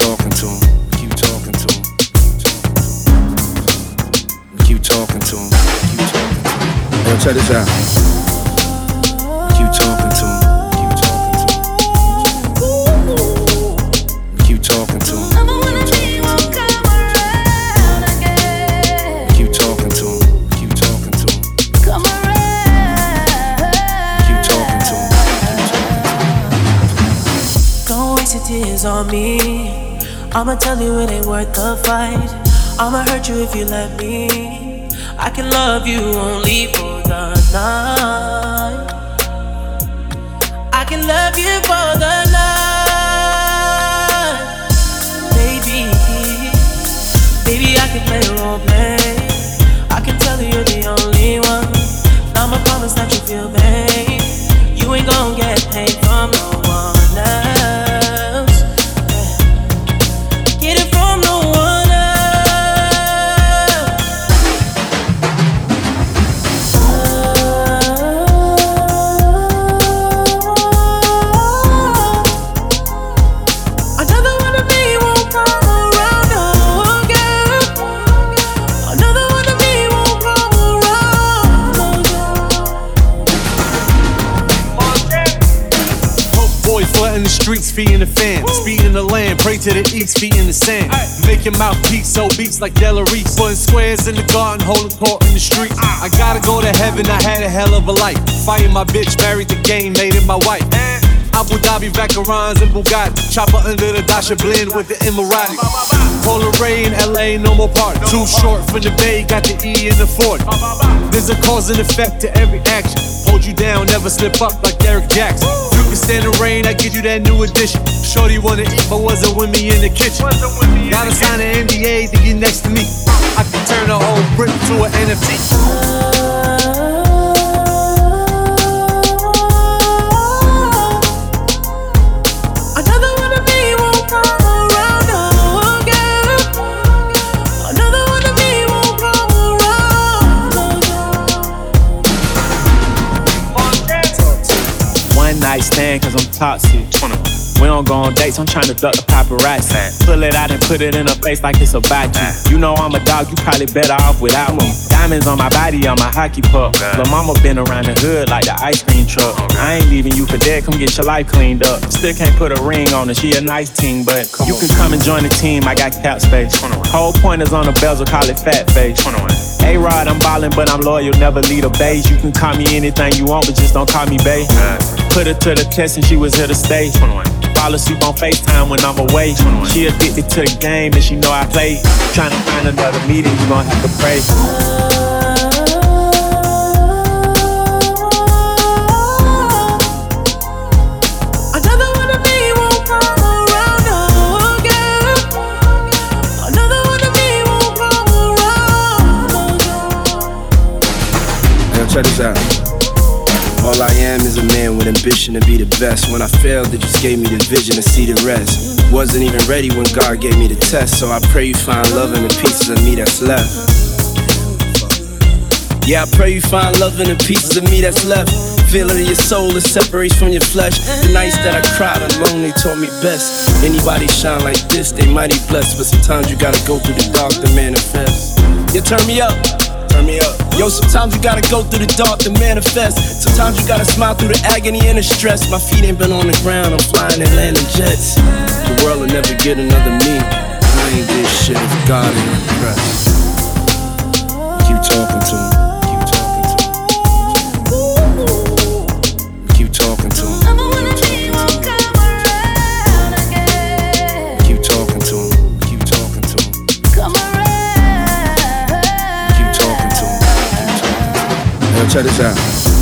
talking to him. Keep talking to him. Keep talking to him. Keep talking to him. Yo, check this out. Keep talking to him. Keep talking to him. Keep talking to him. Keep talking to him. Come around. Keep talking to him. Don't waste your tears on me. I'ma tell you it ain't worth the fight. I'ma hurt you if you let me. I can love you only for the night. I can love you for the night. Baby, I can play role play. I can tell you you're the only one. I'ma promise that you feel pain. You ain't gon' get paid from no one else. Get it from no one else. Another one of me won't come around again. Another one of me won't come around again. Broke boys flooding the streets, feeding the fans. Speeding the land, pray to the east, feet in the sand. Make your mouthpiece so beats like Della Reese. Putting squares in the garden, holding court in the streets. I gotta go to heaven, I had a hell of a life. Fighting my bitch, married the game, made it my wife. Abu Dhabi, Vacarons, and Bugatti. Chopper under the Dasha blend with the Emirati. Polar Ray in LA, no more party. Too short from the Bay, got the E in the 40. There's a cause and effect to every action. Hold you down, never slip up like Derek Jackson. You can stand the rain, I give you that new addition. Shorty wanna eat, but wasn't with me in the kitchen. Gotta sign an NDA to get next to me. I can turn a whole brick to an NFT. Another one of me won't come around again. Another one of me won't come around. One night stand, cause I'm toxic. We don't go on dates, I'm tryna duck the paparazzi. Pull it out and put it in her face like it's a baki. You know I'm a dog, you probably better off without me. Diamonds on my body, I'm a hockey puck. Lil' mama been around the hood like the ice cream truck. I ain't leaving you for dead, come get your life cleaned up. Still can't put a ring on her, she a nice team, but you can come and join the team, I got cap space. Whole pointers on the bezel, call it fat face. A-Rod, I'm ballin', but I'm loyal, never lead a beige. You can call me anything you want, but just don't call me bae. Put her to the test and she was here to stay. Fall asleep on FaceTime when I'm away. She addicted to the game and she know I play. Tryna find another meeting, you gon' have to pray. Another one of me won't come around again. Another one of me won't come around again. Yo, check this out. All I am is a man with ambition to be the best. When I failed, it just gave me the vision to see the rest. Wasn't even ready when God gave me the test, so I pray you find love in the pieces of me that's left. Yeah, I pray you find love in the pieces of me that's left. Feel it in your soul, it separates from your flesh. The nights that I cried alone, they taught me best. Anybody shine like this, they mighty blessed. But sometimes you gotta go through the dark to manifest. You turn me up. Turn me up. Yo, sometimes you gotta go through the dark to manifest. Sometimes you gotta smile through the agony and the stress. My feet ain't been on the ground, I'm flying and landing jets. The world will never get another me. I ain't this shit if God ain't impressed. Keep talking to him. Keep talking to him. Keep talking to him. Keep talking to him. Keep talking to him. Yo, check this out.